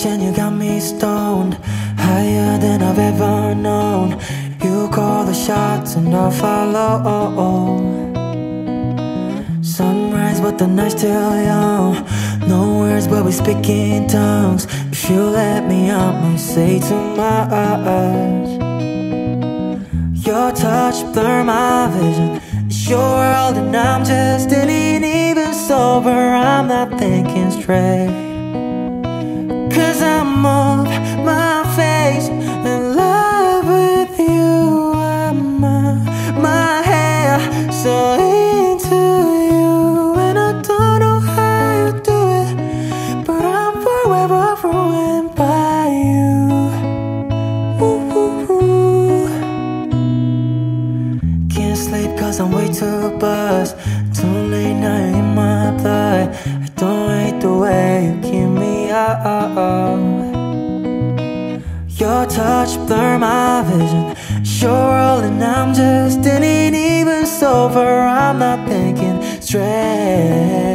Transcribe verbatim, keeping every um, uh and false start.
and you got me stoned, higher than I've ever known. You call the shots and I'll follow. Sunrise but the night's still young. No words but we speak in tongues. If you let me, I might say too much. Your touch blur my vision. It's your world and I'm just in it. Even sober, I'm not thinking straight. Cause I'm off my face in love with you. I'm uh, my hair so into you. And I don't know how you do it, but I'm forever ruined by you. Ooh, ooh, ooh. Can't sleep cause I'm way too buzzed. Too late night in my blood. I don't hate the way you keep me up. Your touch blur my vision. It's your world and I'm just in it. Even sober, I'm not thinking straight.